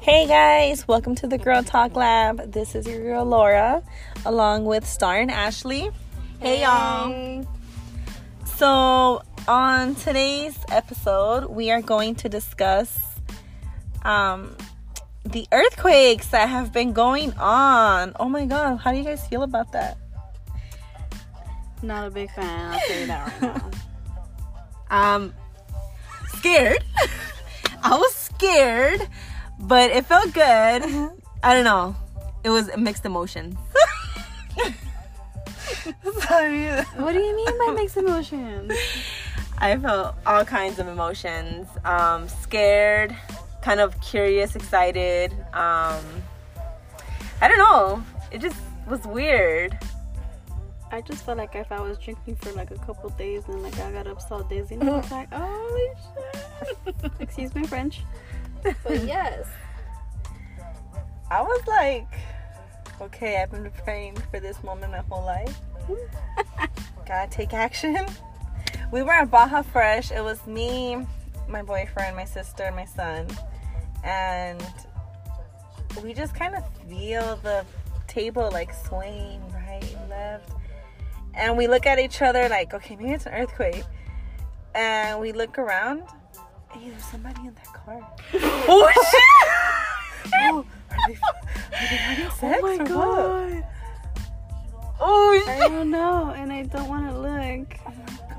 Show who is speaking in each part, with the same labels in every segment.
Speaker 1: Hey guys, welcome to the Girl Talk Lab. This is your girl Laura, along with Star and Ashley. Hey y'all. So on today's episode, we are going to discuss the earthquakes that have been going on. Oh my god, how do you guys feel about that?
Speaker 2: Not a big fan, I'll tell you that right now.
Speaker 1: Scared. I was scared, but it felt good. I don't know. It was mixed emotions. Sorry.
Speaker 2: What do you mean by mixed emotions?
Speaker 1: I felt all kinds of emotions. Scared, kind of curious, excited. I don't know. It just was weird.
Speaker 2: I just felt like if I was drinking for like a couple days and like I got up so dizzy and I was like, holy shit. Excuse my French. But yes.
Speaker 1: I was like, okay, I've been praying for this moment my whole life. Gotta take action. We were at Baja Fresh. It was me, my boyfriend, my sister, my son. And we just kind of feel the table like swaying right and left. And we look at each other like, okay, maybe it's an earthquake. And we look around. Hey, there's somebody in that car. Oh, shit! Oh, are they having sex?
Speaker 2: Oh my
Speaker 1: or
Speaker 2: god.
Speaker 1: what? Oh, shit!
Speaker 2: I don't know, and I don't want to look.
Speaker 1: Oh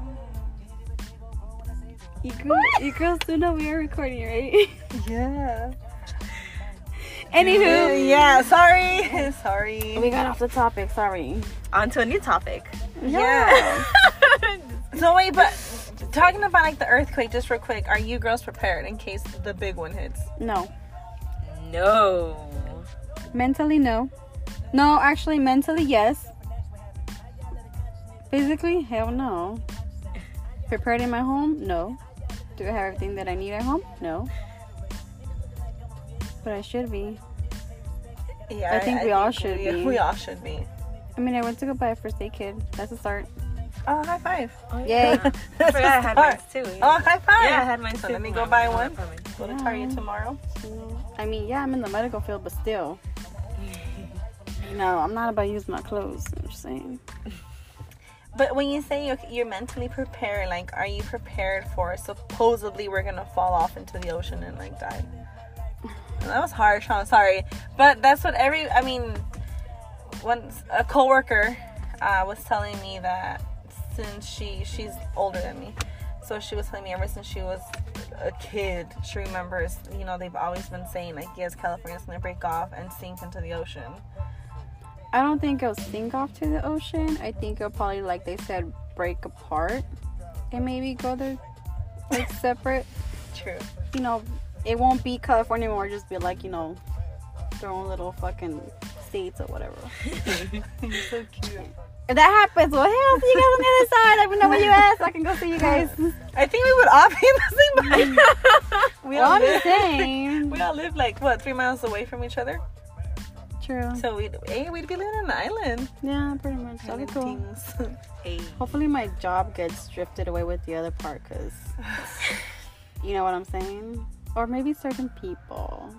Speaker 1: my god.
Speaker 2: You girls do know we are recording, right?
Speaker 1: Yeah.
Speaker 2: Anywho.
Speaker 1: Yeah, sorry. Sorry.
Speaker 2: We got off the topic, sorry.
Speaker 1: On to a new topic.
Speaker 2: Yeah.
Speaker 1: So wait, but talking about like the earthquake, just real quick, are you girls prepared in case the big one hits?
Speaker 2: No.
Speaker 1: No.
Speaker 2: Mentally, no. No, actually, mentally, yes. Physically, hell no. Prepared in my home? No. Do I have everything that I need at home? No. But I should be.
Speaker 1: Yeah,
Speaker 2: I think we all should be.
Speaker 1: We all should be.
Speaker 2: I mean, I went to go buy a first aid kit. That's a start.
Speaker 1: Oh, high five. Oh,
Speaker 2: Yay.
Speaker 1: yeah.
Speaker 3: I forgot I had mine too. Yeah.
Speaker 1: Oh, high five.
Speaker 3: Yeah, I had mine
Speaker 1: So
Speaker 3: too.
Speaker 1: let me go buy one. Go to
Speaker 2: Yeah.
Speaker 1: Target tomorrow.
Speaker 2: I mean, yeah, I'm in the medical field, but still. No, I'm not about to use my clothes. I'm just saying.
Speaker 1: But when you say you're mentally prepared, like, are you prepared for supposedly we're gonna fall off into the ocean and like die? That was harsh, huh? Sorry, but that's what once a coworker was telling me that since she's older than me, so she was telling me ever since she was a kid, she remembers, they've always been saying like, yes, California's gonna break off and sink into the ocean.
Speaker 2: I don't think it'll sink off to the ocean. I think it'll probably, like they said, break apart and maybe go there like separate.
Speaker 1: True.
Speaker 2: It won't be California anymore. Just be like, their own little fucking states or whatever.
Speaker 1: So cute.
Speaker 2: If that happens, well, hell, see you guys on the other side. Let me know where you at so I can go see you guys.
Speaker 1: I think we would all be in the same boat.
Speaker 2: I'm just saying.
Speaker 1: We all live like 3 miles away from each other.
Speaker 2: True.
Speaker 1: So we'd be living on an island.
Speaker 2: Yeah, pretty much. That'd be cool.
Speaker 1: Hey.
Speaker 2: Hopefully my job gets drifted away with the other part, because you know what I'm saying? Or maybe certain people.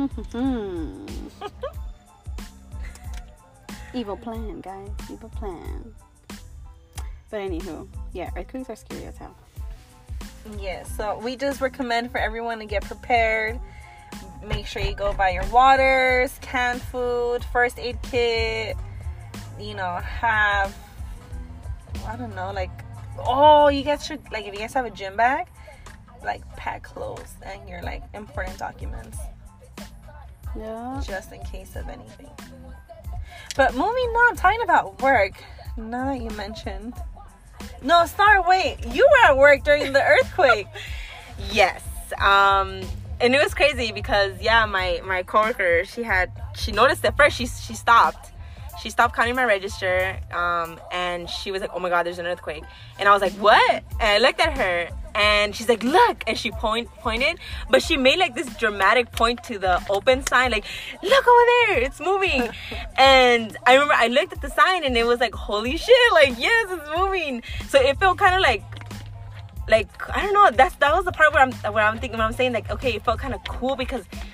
Speaker 2: Evil plan, guys. Evil plan. But anywho, yeah, earthquakes are scary as hell.
Speaker 1: Yeah, so we just recommend for everyone to get prepared. Make sure you go buy your waters, canned food, first aid kit. Have, I don't know, you guys should, if you guys have a gym bag, pack clothes and your important documents,
Speaker 2: Yeah.
Speaker 1: just in case of anything. But moving on, talking about work. Now that you mentioned, no, Star, wait, you were at work during the earthquake.
Speaker 3: Yes. And it was crazy because my coworker, she noticed at first. She stopped. She stopped counting my register. And she was like, "Oh my God, there's an earthquake." And I was like, "What?" And I looked at her, and she's like, "Look!" And she pointed, but she made this dramatic point to the open sign, like, "Look over there, it's moving." And I remember I looked at the sign, and it was like, "Holy shit!" Yes, it's moving. So it felt kind of like I don't know, that was the part where I'm thinking, when I'm saying okay, it felt kind of cool because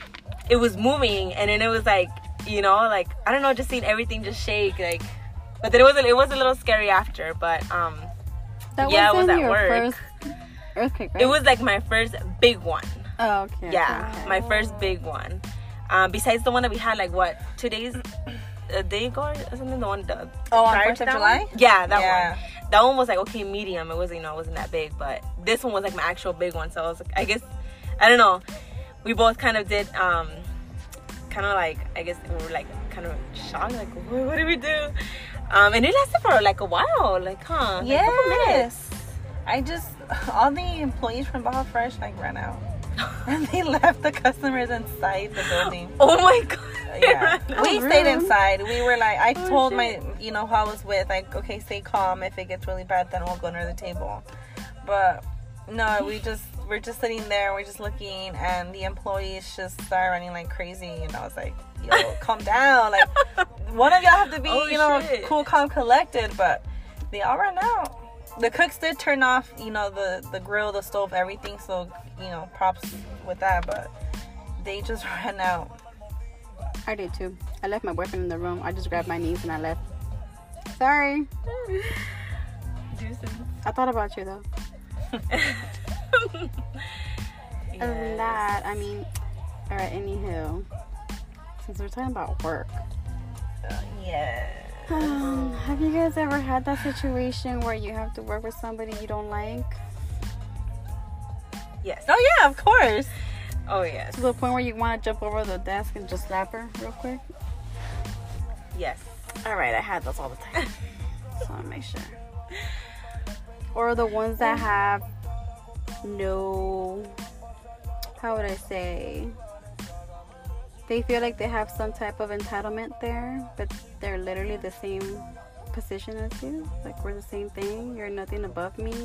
Speaker 3: it was moving, and then it was like, you know, like, I don't know, just seeing everything just shake, like, but then it was a little scary after, but
Speaker 2: That
Speaker 3: yeah, it was
Speaker 2: wasn't
Speaker 3: at
Speaker 2: your
Speaker 3: work.
Speaker 2: first earthquake, right?
Speaker 3: It was like my first big one.
Speaker 2: Oh, okay.
Speaker 3: Yeah,
Speaker 2: okay.
Speaker 3: my first big one. Besides the one that we had, like, what, 2 days, a day ago or something? The one,
Speaker 1: on
Speaker 3: prior
Speaker 1: 4th
Speaker 3: to
Speaker 1: of
Speaker 3: that
Speaker 1: July?
Speaker 3: one? Yeah, that
Speaker 1: Yeah.
Speaker 3: one. That one was like, okay, medium. It wasn't, you know, it wasn't that big, but this one was like my actual big one. So I was like, I guess, I don't know. We both kind of did, kind of like, I guess we were like kind of shocked, like, what did we do? And it lasted for like a while, like, huh? Like, a couple minutes.
Speaker 1: Yes. All the employees from Baja Fresh like ran out. And they left the customers inside the building.
Speaker 3: Oh my God.
Speaker 1: Yeah. We
Speaker 2: Oh,
Speaker 1: stayed
Speaker 2: rude.
Speaker 1: inside. We were like, I told
Speaker 2: shit.
Speaker 1: my, you know, who I was with, like, okay, stay calm. If it gets really bad, then we'll go under the table. But no, we're just sitting there. We're just looking, and the employees just started running like crazy. And I was like, yo, calm down. Like, one of y'all have to be,
Speaker 3: Oh,
Speaker 1: you know,
Speaker 3: shit.
Speaker 1: cool, calm, collected. But they all ran out. The cooks did turn off, you know, the grill, the stove, everything. So, you know, props with that. But they just ran out.
Speaker 2: I did too. I left my boyfriend in the room. I just grabbed my niece and I left. Sorry. I thought about you though. Other than that, I mean, alright, anywho. Since we're talking about work.
Speaker 1: Yeah.
Speaker 2: Have you guys ever had that situation where you have to work with somebody you don't like?
Speaker 3: Yes.
Speaker 1: Oh, yeah, of course.
Speaker 3: Oh, yes.
Speaker 2: To the point where you want to jump over the desk and just slap her real quick?
Speaker 3: Yes.
Speaker 2: Alright, I had those all the time. So I want to make sure. Or the ones that have no, how would I say, they feel like they have some type of entitlement there, but they're literally the same position as you. Like, we're the same thing. You're nothing above me.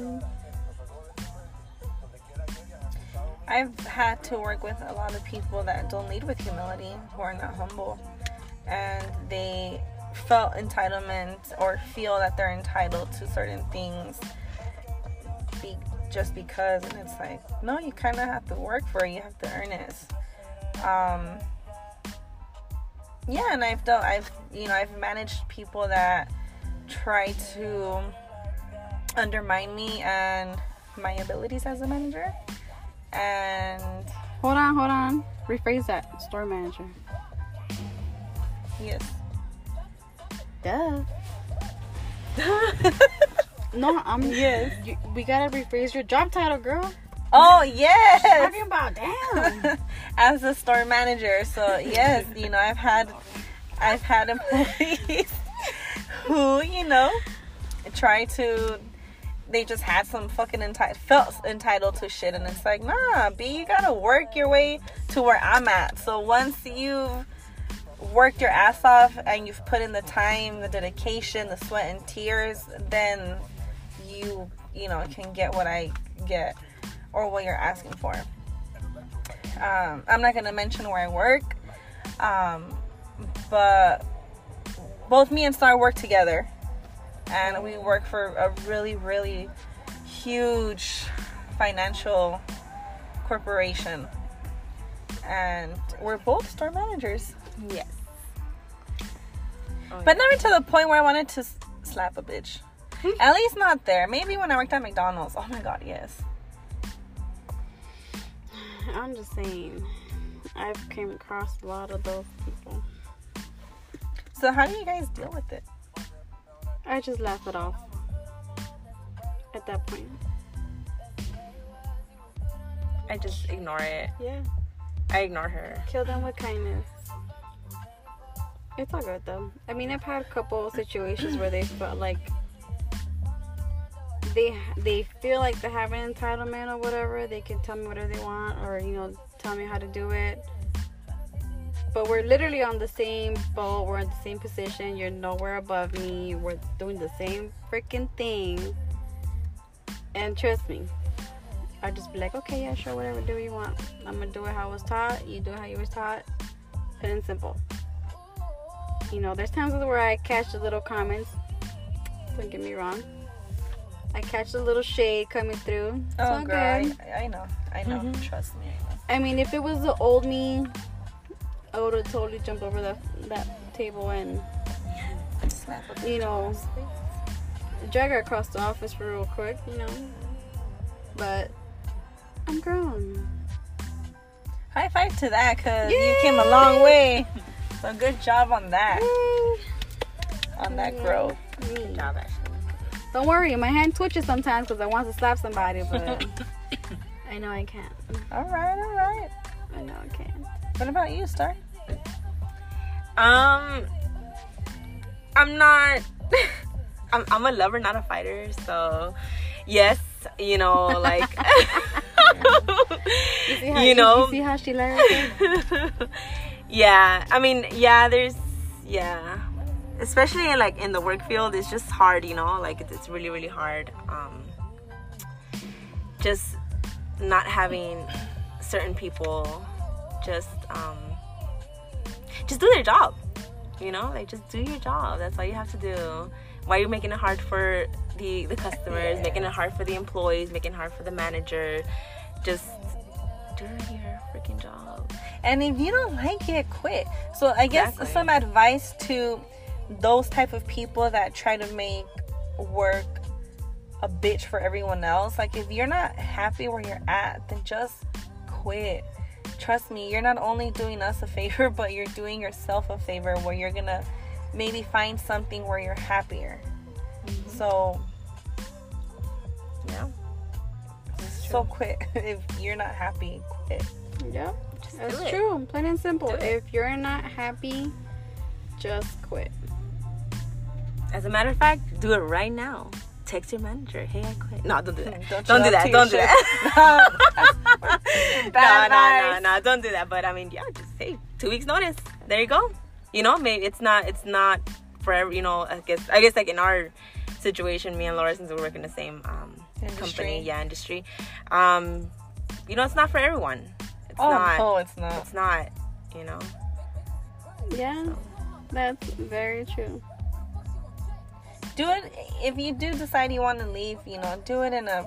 Speaker 1: I've had to work with a lot of people that don't lead with humility, who are not humble, and they felt entitlement or feel that they're entitled to certain things just because, and it's like, no, you kind of have to work for it. You have to earn it. Yeah, and I've managed people that try to undermine me and my abilities as a manager. And
Speaker 2: Hold on. Rephrase that. Store manager.
Speaker 1: yes.
Speaker 2: Duh. No,
Speaker 1: Yes.
Speaker 2: we gotta rephrase your job title, girl.
Speaker 1: Oh, yes.
Speaker 2: Talking about damn.
Speaker 1: As a store manager, so yes, I've had employees who, they just had some fucking felt entitled to shit, and it's like, nah, B, you gotta work your way to where I'm at. So once you've worked your ass off and you've put in the time, the dedication, the sweat and tears, then you can get what I get or what you're asking for. I'm not gonna mention where I work, but both me and Star work together, and we work for a really, really huge financial corporation, and we're both store managers.
Speaker 3: Yes. Oh,
Speaker 1: But never to the point where I wanted to slap a bitch. At least not there. Maybe when I worked at McDonald's. Oh my God, yes.
Speaker 2: I'm just saying, I've came across a lot of those people.
Speaker 1: So how do you guys deal with it?
Speaker 2: I just laugh it off at that point.
Speaker 3: I just ignore it.
Speaker 2: Yeah.
Speaker 3: I ignore her.
Speaker 2: Kill them with kindness. It's all good though. I mean, I've had a couple of situations where they felt like they feel like they have an entitlement or whatever. They can tell me whatever they want, or tell me how to do it. But we're literally on the same boat. We're in the same position. You're nowhere above me. We're doing the same freaking thing. And trust me, I'd just be like, okay, yeah, sure, whatever, do what you want. I'm gonna do it how I was taught. You do it how you was taught. Plain and simple. There's times where I catch the little comments. Don't get me wrong. I catch the little shade coming through. It's
Speaker 1: Oh,
Speaker 2: all
Speaker 1: girl,
Speaker 2: good.
Speaker 1: I know.
Speaker 3: Mm-hmm.
Speaker 1: Trust me, I know.
Speaker 2: I mean, if it was the old me, I would have totally jumped over that table and,
Speaker 1: Slap her
Speaker 2: you know, drag her across the office for real quick, you know. But I'm grown.
Speaker 1: High five to that, because you came a long way. So good job on that. On that growth.
Speaker 3: Good job, Ashley.
Speaker 2: Don't worry, my hand twitches sometimes because I want to slap somebody, but I know I can't.
Speaker 1: All right.
Speaker 2: I know I can't.
Speaker 1: What about you, Star?
Speaker 3: I'm not. I'm a lover, not a fighter. So, yes, you know, like.
Speaker 2: You see how she learned it?
Speaker 3: Yeah, I mean, especially like in the work field, it's just hard, you know, like it's really, really hard. Just not having certain people just do their job, you know, like just do your job. That's all you have to do. Why are you making it hard for the customers, making it hard for the employees, making it hard for the manager? Just do your freaking job.
Speaker 1: And if you don't like it, quit. So I guess some advice to those type of people that try to make work a bitch for everyone else. Like, if you're not happy where you're at, then just quit. Trust me, you're not only doing us a favor, but you're doing yourself a favor, where you're gonna maybe find something where you're happier. Mm-hmm. So yeah, so quit. If you're not happy, quit.
Speaker 2: Yeah, that's true. Plain and simple. If you're not happy, just quit.
Speaker 3: As a matter of fact, do it right now. Text your manager, hey, I quit. No, don't do that.
Speaker 1: Don't do that. Don't do that.
Speaker 3: No, don't do that. But I mean, yeah, just say 2 weeks notice. There you go. You know, maybe it's not forever. You know, I guess like in our situation, me and Laura, since we work in the same company, industry. You know, it's not for everyone. It's not.
Speaker 1: No, it's not.
Speaker 3: It's not. You know.
Speaker 2: Yeah, that's very true.
Speaker 1: Do it if you do decide you want to leave. You know, do it in a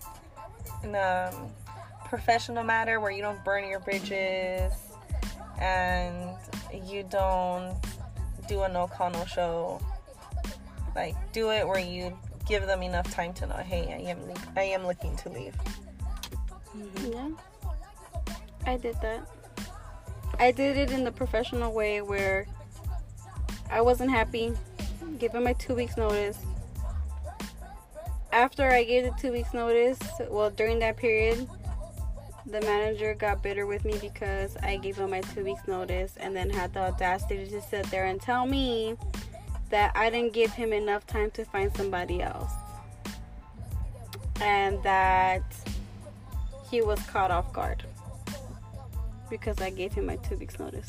Speaker 1: professional matter where you don't burn your bridges and you don't do a no call, no show. Like, do it where you give them enough time to know, hey, I am looking to leave.
Speaker 2: Mm-hmm. Yeah, I did that. I did it in the professional way where I wasn't happy. Give him my 2 weeks notice. After I gave the 2 weeks notice, well, during that period, the manager got bitter with me because I gave him my 2 weeks notice and then had the audacity to sit there and tell me that I didn't give him enough time to find somebody else. And that he was caught off guard because I gave him my 2 weeks notice.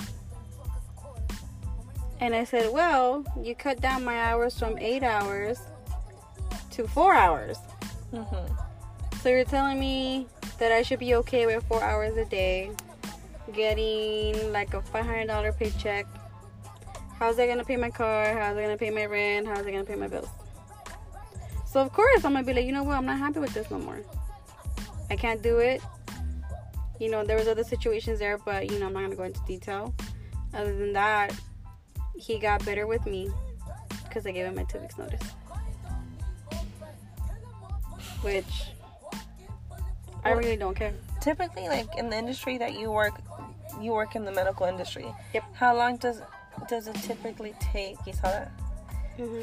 Speaker 2: And I said, well, you cut down my hours from 8 hours to 4 hours.
Speaker 1: Mm-hmm.
Speaker 2: So you're telling me that I should be okay with 4 hours a day, getting like a $500 paycheck. How's that going to pay my car? How's it going to pay my rent? How's it going to pay my bills? So of course I'm going to be like, you know what? I'm not happy with this no more. I can't do it. You know, there was other situations there, but, you know, I'm not going to go into detail. Other than that, he got bitter with me because I gave him my 2 weeks notice. Which I really don't care.
Speaker 1: Typically, like in the industry that you work in the medical industry.
Speaker 2: Yep.
Speaker 1: How long does it typically take? You saw that?
Speaker 2: Mm-hmm.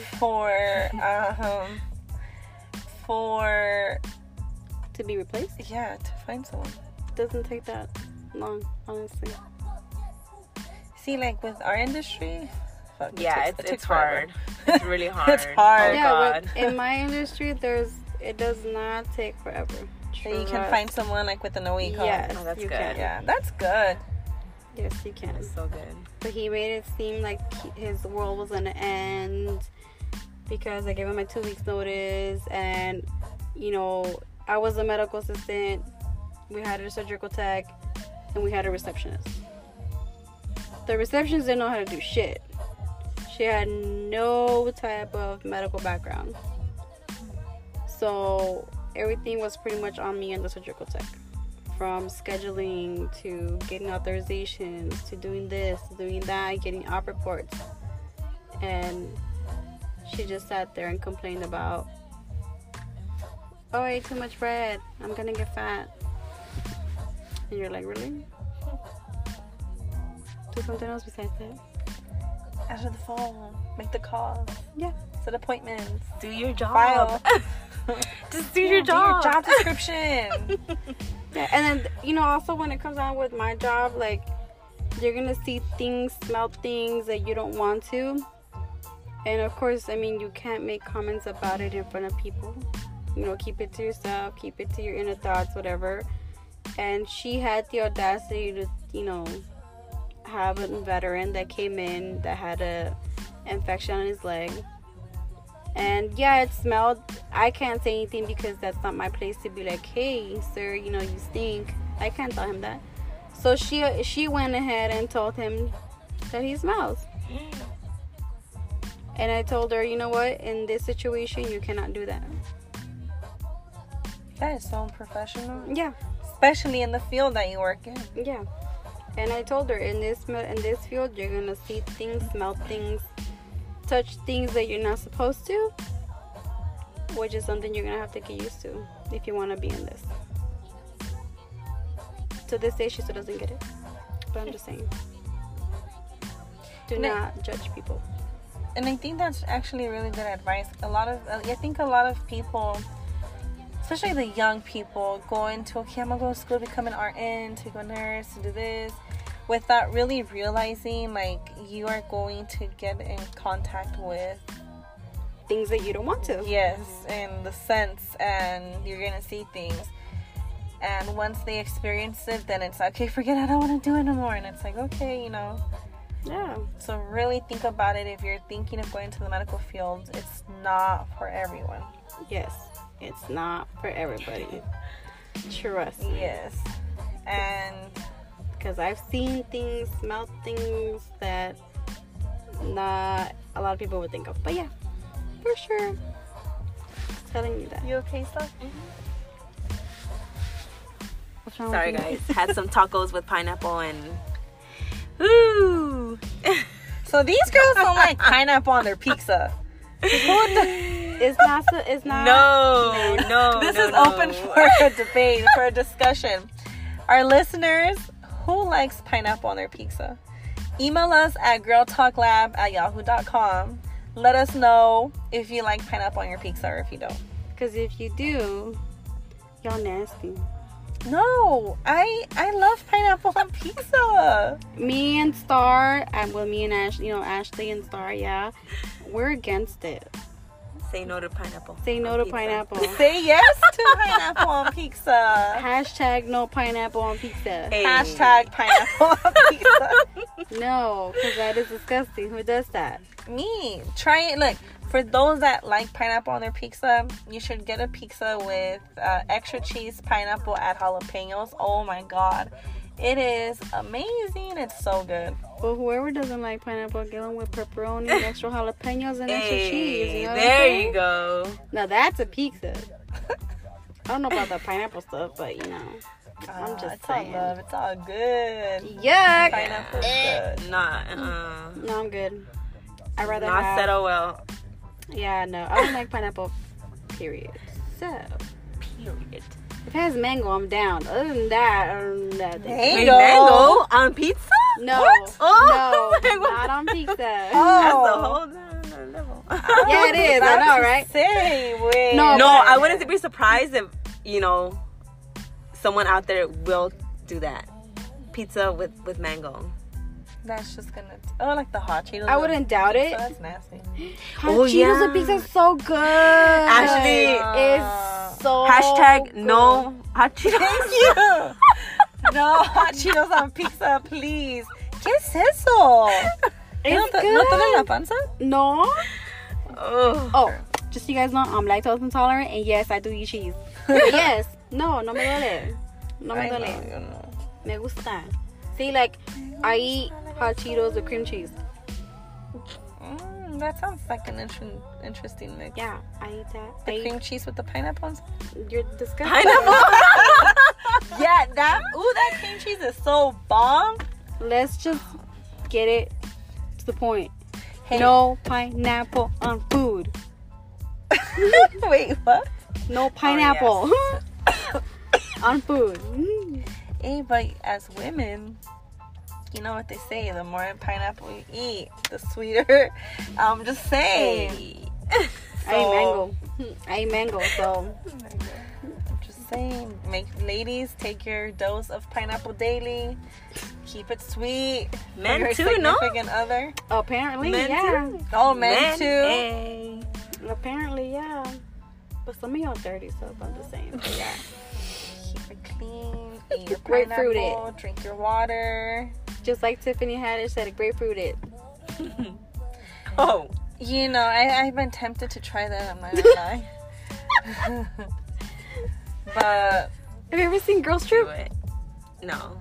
Speaker 1: For
Speaker 2: to be replaced?
Speaker 1: Yeah, to find someone.
Speaker 2: It doesn't take that long, honestly.
Speaker 1: See, like with our industry,
Speaker 3: it's hard. It's really hard.
Speaker 1: It's hard.
Speaker 3: Oh,
Speaker 2: yeah,
Speaker 3: God.
Speaker 2: In my industry, it does not take forever.
Speaker 1: So you can find someone like within a week.
Speaker 2: Yes,
Speaker 3: oh, that's
Speaker 2: you
Speaker 3: good.
Speaker 2: can.
Speaker 1: Yeah, that's good.
Speaker 2: Yes, you can.
Speaker 3: That's so good.
Speaker 2: But he made it seem like his world was gonna end because I gave him my 2 weeks notice, and you know, I was a medical assistant. We had a surgical tech, and we had a receptionist. The receptionist didn't know how to do shit. She had no type of medical background. So everything was pretty much on me and the surgical tech from scheduling to getting authorizations to doing this, doing that, getting op reports. And she just sat there and complained about, oh, I ate too much bread, I'm gonna get fat. And you're like, really? Do something else besides that.
Speaker 1: Answer the phone. Make the calls.
Speaker 2: Yeah.
Speaker 1: Set appointments.
Speaker 3: Do your job.
Speaker 1: File.
Speaker 3: Just do your job.
Speaker 1: Do your job description.
Speaker 2: Yeah, and then, you know, also when it comes on with my job, like, you're gonna see things, smell things that you don't want to. And of course, I mean, you can't make comments about it in front of people. You know, keep it to yourself, keep it to your inner thoughts, whatever. And she had the audacity to, you know, have a veteran that came in that had a infection on his leg. And yeah, it smelled. I can't say anything because that's not my place to be like, hey, sir, you know, you stink. I can't tell him that. So she went ahead and told him that he smells. And I told her, you know what? In this situation, you cannot do that.
Speaker 1: That is so unprofessional.
Speaker 2: Yeah.
Speaker 1: Especially in the field that you work in.
Speaker 2: Yeah. And I told her, in this field, you're gonna see things, smell things, touch things that you're not supposed to, which is something you're gonna have to get used to if you want to be in this. To this day, she still doesn't get it, but I'm just saying, do not judge people.
Speaker 1: And I think that's actually really good advice. I think a lot of people, especially the young people, go into, okay, I'm gonna go to school to become an RN, to become a nurse, to do this, without really realizing, like, you are going to get in contact with
Speaker 2: things that you don't want to.
Speaker 1: Yes, and the sense, and you're gonna see things. And once they experience it, then it's like, okay, forget it, I don't want to do it anymore. And it's like, okay, you know.
Speaker 2: Yeah.
Speaker 1: So really think about it. If you're thinking of going to the medical field, it's not for everyone.
Speaker 2: Yes, it's not for everybody. Trust me.
Speaker 1: Yes. And
Speaker 2: because I've seen things, smelled things that not a lot of people would think of. But yeah, for sure. Just telling you that.
Speaker 1: you okay, Steph?
Speaker 2: What's wrong
Speaker 3: Sorry,
Speaker 2: with you?
Speaker 3: guys. Had some tacos with pineapple and. Woo!
Speaker 1: So these girls don't like pineapple on their pizza.
Speaker 2: It's not.
Speaker 3: No.
Speaker 1: This is open for a debate, for a discussion. Our listeners, who likes pineapple on their pizza? Email us at girltalklab@yahoo.com. Let us know if you like pineapple on your pizza or if you don't.
Speaker 2: Because if you do, y'all nasty.
Speaker 1: No, I love pineapple on pizza.
Speaker 2: Me and Star, me and Ashley and Star, yeah, we're against it.
Speaker 3: Say no to pineapple.
Speaker 2: Say no to pineapple.
Speaker 1: Say yes to pineapple on pizza.
Speaker 2: Hashtag no pineapple on pizza.
Speaker 3: Hey.
Speaker 1: Hashtag pineapple on pizza.
Speaker 2: No, because that is disgusting. Who does that?
Speaker 1: Me. Try it. Look, for those that like pineapple on their pizza, you should get a pizza with extra cheese, pineapple, add jalapenos. Oh my god. It is amazing. It's so good.
Speaker 2: Well, whoever doesn't like pineapple, get them with pepperoni, extra jalapenos, and extra cheese. You know
Speaker 3: there you go.
Speaker 2: Now that's a pizza. I don't know about the pineapple stuff, but you know, I'm just
Speaker 1: it's
Speaker 2: saying.
Speaker 1: all love. It's all good.
Speaker 2: Yuck.
Speaker 1: Pineapple is good.
Speaker 2: No, I'm good. I'd rather
Speaker 3: not
Speaker 2: have.
Speaker 3: settle well.
Speaker 2: Yeah, no, I don't like pineapple. Period. So,
Speaker 3: Period.
Speaker 2: if it has mango, I'm down. Other than that,
Speaker 1: Mango?
Speaker 3: Mango on pizza?
Speaker 2: No,
Speaker 3: What? Oh,
Speaker 2: no, not on pizza.
Speaker 3: That's a whole nother level.
Speaker 2: Yeah, it is. I know, right?
Speaker 1: Say, wait.
Speaker 2: No,
Speaker 3: No, I wouldn't be surprised if, someone out there will do that. Pizza with mango.
Speaker 1: That's just gonna. Like the hot Cheetos.
Speaker 2: I wouldn't doubt it.
Speaker 1: That's nasty.
Speaker 2: Hot
Speaker 3: Oh,
Speaker 2: Cheetos
Speaker 3: yeah.
Speaker 2: and pizza is so good.
Speaker 3: Actually,
Speaker 2: it's so
Speaker 3: Hashtag
Speaker 2: good.
Speaker 3: no hot Cheetos.
Speaker 1: Thank you. No hot Cheetos on pizza, please. ¿Qué es eso?
Speaker 2: It's
Speaker 1: ¿No
Speaker 2: good.
Speaker 1: te la panza?
Speaker 2: No.
Speaker 3: Ugh.
Speaker 2: Oh, just so you guys know, I'm lactose intolerant, and yes, I do eat cheese. But yes, no me duele. No me
Speaker 1: I know,
Speaker 2: duele.
Speaker 1: you know.
Speaker 2: Me gusta. See, like, I eat hot Cheetos with cream cheese.
Speaker 1: That sounds like an interesting mix.
Speaker 2: Yeah, I eat that.
Speaker 1: The cream cheese with the pineapples.
Speaker 2: You're disgusting.
Speaker 3: Pineapple?
Speaker 1: Yeah, that cream cheese is so bomb.
Speaker 2: Let's just get it to the point.
Speaker 1: Hey.
Speaker 2: No pineapple on food.
Speaker 1: Wait, what?
Speaker 2: No pineapple on food.
Speaker 1: Hey, but as women, you know what they say, the more pineapple you eat, the sweeter. I'm just saying.
Speaker 2: I ain't mango, so
Speaker 1: I'm just saying, ladies, take your dose of pineapple daily. Keep it sweet.
Speaker 3: Men
Speaker 1: for your
Speaker 3: too, no?
Speaker 1: significant other.
Speaker 2: apparently,
Speaker 3: Men
Speaker 2: yeah.
Speaker 3: too.
Speaker 1: Oh, men too.
Speaker 3: Hey.
Speaker 2: Apparently, yeah. But some of y'all dirty, so I'm just saying. But yeah.
Speaker 1: Keep it clean. Eat your
Speaker 2: Grapefruit
Speaker 1: pineapple. Drink your water.
Speaker 2: Just like Tiffany Haddish said, grapefruit it.
Speaker 3: Oh.
Speaker 1: You know, I've been tempted to try that. I'm not gonna lie. But
Speaker 2: Have you ever seen Girls Trip?
Speaker 3: Do it. No.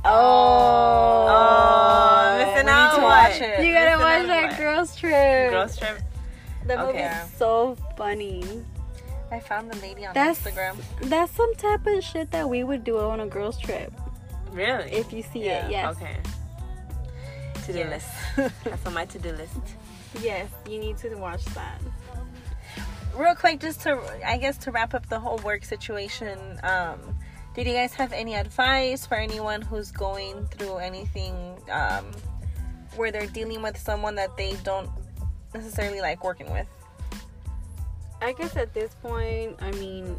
Speaker 2: Oh,
Speaker 3: missing
Speaker 1: we need
Speaker 3: out.
Speaker 1: to watch it.
Speaker 2: You gotta
Speaker 3: Missing
Speaker 2: watch
Speaker 3: out
Speaker 2: that
Speaker 3: what?
Speaker 2: Girls Trip.
Speaker 3: Girls Trip.
Speaker 2: That
Speaker 3: Okay.
Speaker 2: movie's so funny.
Speaker 1: I found the lady on
Speaker 2: That's
Speaker 1: Instagram.
Speaker 2: That's some type of shit that we would do on a girls trip.
Speaker 3: Really?
Speaker 2: If you see
Speaker 1: Yeah,
Speaker 2: it, yes.
Speaker 3: Okay. To-do
Speaker 1: Yes.
Speaker 3: list. That's on my to-do list.
Speaker 2: Yes, you need to watch that.
Speaker 1: Real quick, just to wrap up the whole work situation, did you guys have any advice for anyone who's going through anything where they're dealing with someone that they don't necessarily like working with?
Speaker 2: I guess at this point, I mean,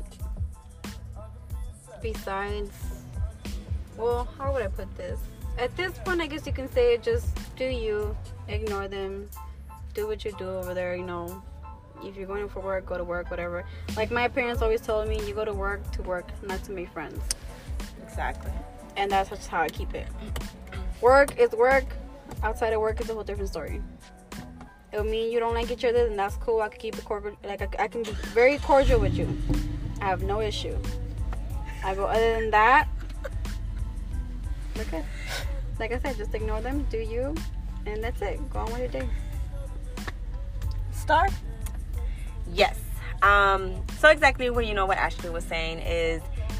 Speaker 2: besides, well, how would I put this? At this point, I guess you can say just do you, ignore them, do what you do over there, you know. If you're going for work, go to work, whatever. Like my parents always told me, you go to work, not to make friends.
Speaker 3: Exactly.
Speaker 2: And that's just how I keep it. Work is work. Outside of work is a whole different story. It'll mean you don't like each other, then that's cool. I can keep it cordial. Like I can be very cordial with you. I have no issue. I go, other than that, okay. Like I said, just ignore them. Do you, and that's it. Go on with your day.
Speaker 1: Star?
Speaker 3: Yes. So exactly what Ashley was saying is,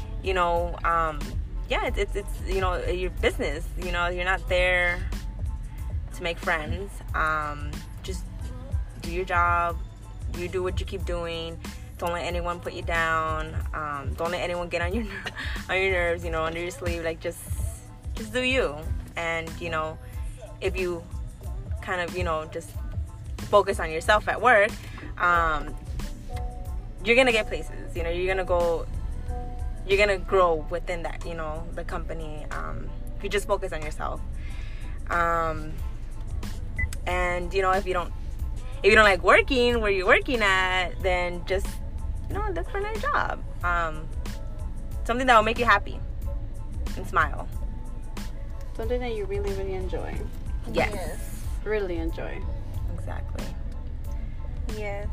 Speaker 3: yeah, it's your business. You're not there to make friends. Just do your job. You do what you keep doing. Don't let anyone put you down. Don't let anyone get on your nerves. Under your sleeve. Like just do you. And if you kind of just focus on yourself at work, you're gonna get places. You're gonna grow within that. The company. If you just focus on yourself. And if you don't like working where you're working at, then just look for another job. Something that will make you happy and smile.
Speaker 2: Something that you really, really enjoy.
Speaker 3: Yes.
Speaker 2: Really enjoy.
Speaker 3: Exactly.
Speaker 1: Yes.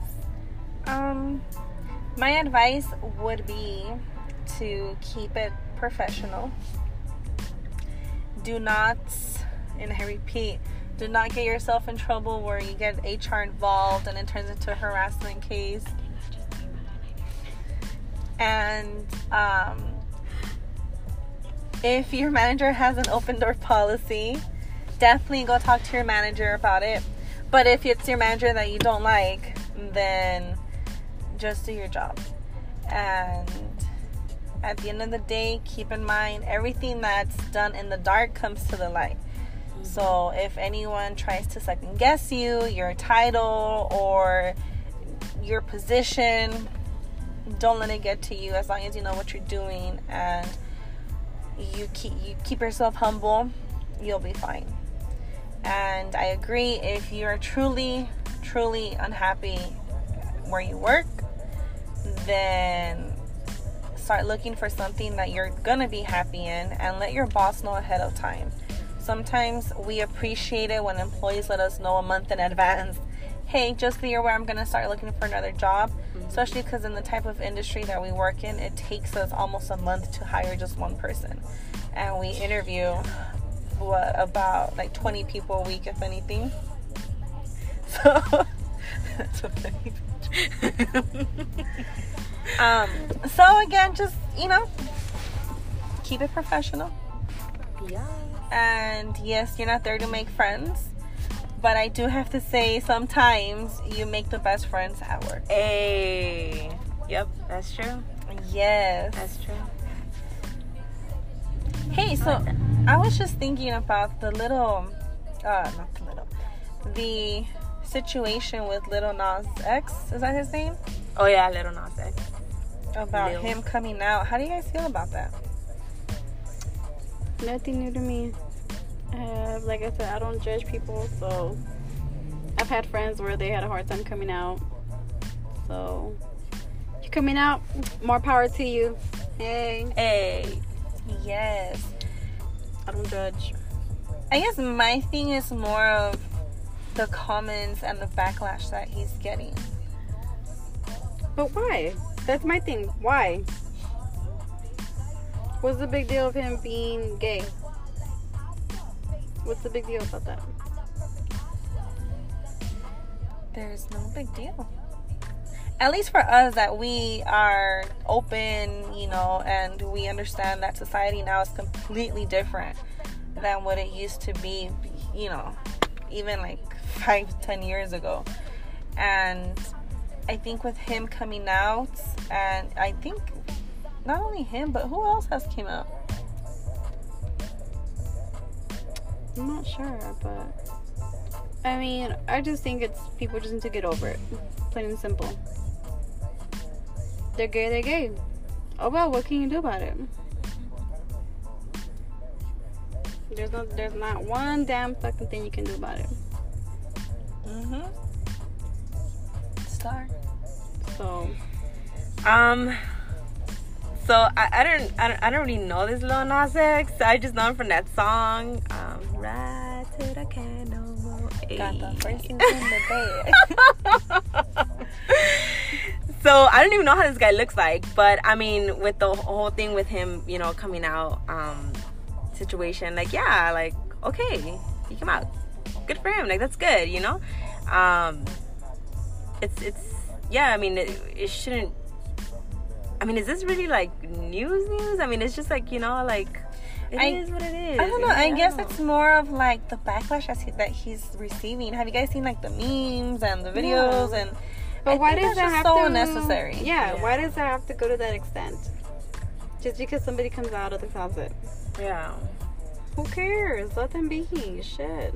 Speaker 1: My advice would be to keep it professional. Do not, and I repeat, do not get yourself in trouble where you get HR involved and it turns into a harassment case. And if your manager has an open door policy, definitely go talk to your manager about it. But if it's your manager that you don't like, then just do your job. And at the end of the day, keep in mind, everything that's done in the dark comes to the light. So if anyone tries to second guess you, your title or your position, don't let it get to you. As long as you know what you're doing and you keep yourself humble, you'll be fine. And I agree, if you're truly unhappy where you work, then start looking for something that you're gonna be happy in and let your boss know ahead of time. Sometimes we appreciate it when employees let us know a month in advance, hey, just so you're aware, I'm gonna start looking for another job. Especially because in the type of industry that we work in, it takes us almost a month to hire just one person. And we interview about like 20 people a week, if anything. So that's a funny picture. So again, just keep it professional.
Speaker 3: Yeah.
Speaker 1: And yes, you're not there to make friends. But I do have to say, sometimes you make the best friends at work.
Speaker 3: Hey. Yep, that's true.
Speaker 1: Yes.
Speaker 3: That's true.
Speaker 1: Hey, so I was just thinking about the situation with Lil Nas X. Is that his name?
Speaker 3: Oh yeah, Lil Nas X.
Speaker 1: About
Speaker 3: Lil.
Speaker 1: him coming out. How do you guys feel about that?
Speaker 2: Nothing new to me. Like I said, I don't judge people, so I've had friends where they had a hard time coming out. So you coming out, more power to you.
Speaker 3: Hey.
Speaker 1: Yes.
Speaker 2: I don't judge.
Speaker 1: I guess my thing is more of the comments and the backlash that he's getting.
Speaker 2: But why? That's my thing. Why? What's the big deal of him being gay? What's the big deal about that?
Speaker 1: There's no big deal. At least for us, that we are open, you know, and we understand that society now is completely different than what it used to be, you know, even like 5-10 years ago. And I think with him coming out, and I think not only him, but who else has came out?
Speaker 2: I'm not sure, but I mean, I just think it's people just need to get over it. Plain and simple. They're gay, they're gay. Oh well, what can you do about it? There's not one damn fucking thing you can do about it.
Speaker 1: Star.
Speaker 2: So
Speaker 3: I don't really know this Lil Nas X. I just know him from that song. Ride till I can't no more.
Speaker 1: Got the first thing in the bed.
Speaker 3: So I don't even know how this guy looks like, but I mean, with the whole thing with him, you know, coming out situation, like, yeah, like, okay, he came out, good for him, like, that's good, you know. It's yeah, I mean, it shouldn't. I mean, is this really like news? I mean, it's just like, you know, like, it is what it is.
Speaker 1: I don't know. I guess it's more of like the backlash that he's receiving. Have you guys seen like the memes and the videos? And
Speaker 2: but why does that have
Speaker 1: so
Speaker 2: to?
Speaker 1: unnecessary.
Speaker 2: Yeah, why does that have to go to that extent? Just because somebody comes out of the closet.
Speaker 3: Yeah.
Speaker 2: Who cares? Let them be. Shit.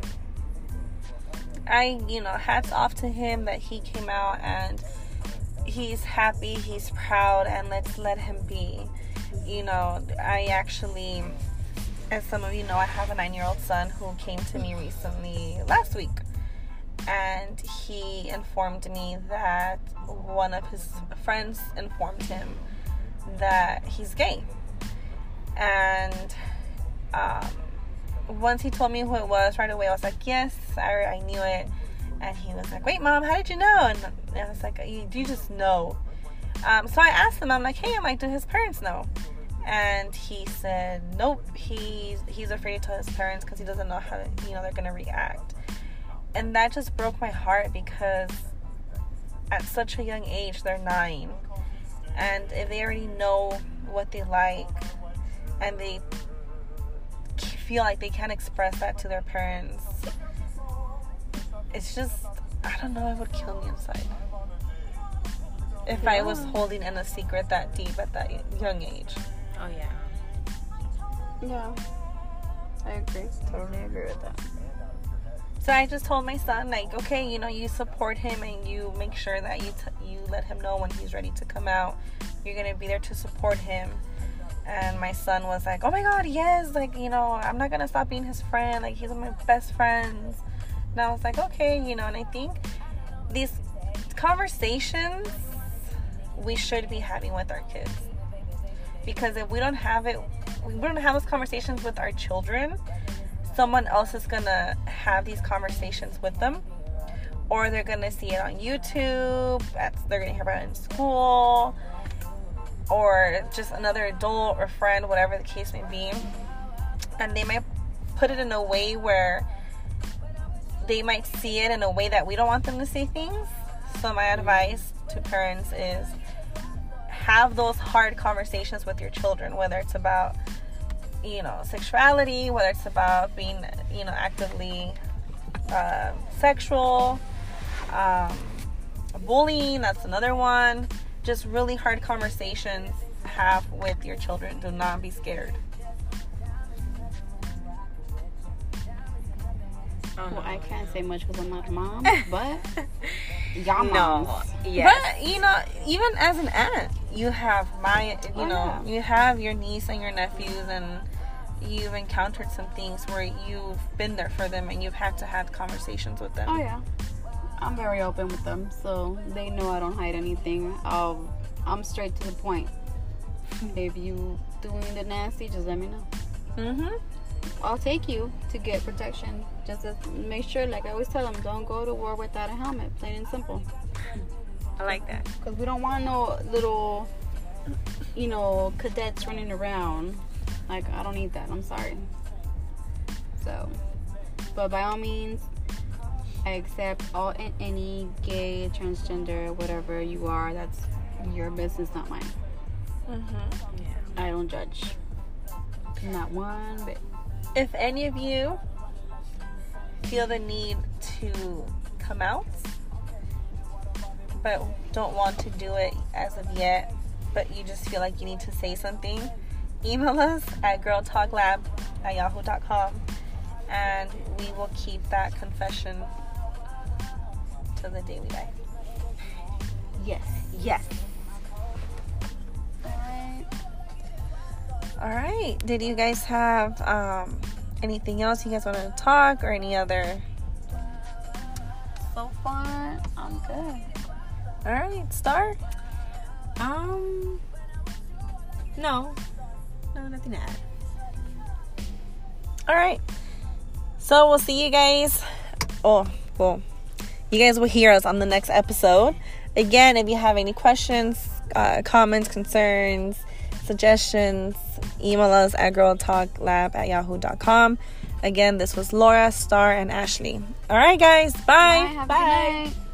Speaker 1: Hats off to him that he came out and he's happy, he's proud, and let's let him be. You know, I actually, as some of you know, I have a 9-year-old son who came to me recently last week, and he informed me that one of his friends informed him that he's gay. And once he told me who it was, right away I was like, yes, I knew it. And he was like, wait, Mom, how did you know? And I was like, you just know. So I asked him, I'm like, hey, do his parents know? And he said, nope, he's afraid to tell his parents because he doesn't know how they're going to react. And that just broke my heart, because at such a young age, they're 9. And if they already know what they like and they feel like they can't express that to their parents, it's just, I don't know, it would kill me inside if I was holding in a secret that deep at that young age.
Speaker 3: Oh yeah.
Speaker 2: Yeah, I agree. Totally agree with that.
Speaker 1: So I just told my son, like, okay, you support him and you make sure that you let him know when he's ready to come out. You're gonna be there to support him. And my son was like, oh my God, yes, like, I'm not gonna stop being his friend, like, he's one of my best friends. And I was like, okay, and I think these conversations we should be having with our kids, because if we don't have those conversations with our children, someone else is gonna have these conversations with them, or they're gonna see it on YouTube, they're gonna hear about it in school, or just another adult or friend, whatever the case may be, and they might put it in a way where they might see it in a way that we don't want them to see things. So my advice to parents is have those hard conversations with your children, whether it's about, sexuality, whether it's about being, actively sexual, bullying, that's another one. Just really hard conversations have with your children. Do not be scared.
Speaker 2: Well, I can't say much because I'm not a mom, but y'all moms.
Speaker 3: Yes.
Speaker 1: But, even as an aunt, you have you have your niece and your nephews, and you've encountered some things where you've been there for them and you've had to have conversations with them.
Speaker 2: Oh, yeah. I'm very open with them, so they know I don't hide anything. I'm straight to the point. If you doing the nasty, just let me know.
Speaker 1: Mm-hmm.
Speaker 2: I'll take you to get protection. Just to make sure, like I always tell them, don't go to war without a helmet. Plain and simple.
Speaker 3: I like that.
Speaker 2: Because we don't want no little, cadets running around. Like, I don't need that. I'm sorry. So, but by all means, I accept all and any gay, transgender, whatever you are. That's your business, not mine.
Speaker 1: Mm-hmm.
Speaker 3: Yeah.
Speaker 2: I don't judge. Not one bit.
Speaker 1: If any of you feel the need to come out, but don't want to do it as of yet, but you just feel like you need to say something, email us at girltalklab@yahoo.com, and we will keep that confession till the day we die.
Speaker 2: Yes.
Speaker 3: Yes.
Speaker 1: All right. Did you guys have anything else you guys want to talk, or any other?
Speaker 2: So far, I'm good.
Speaker 1: All right, Star.
Speaker 3: No, nothing to add.
Speaker 1: All right. So we'll see you guys. Oh, well, you guys will hear us on the next episode. Again, if you have any questions, comments, concerns, suggestions, email us at girltalklab@yahoo.com. Again, this was Laura, Star, and Ashley. All right, guys. Bye.
Speaker 2: Have a good night.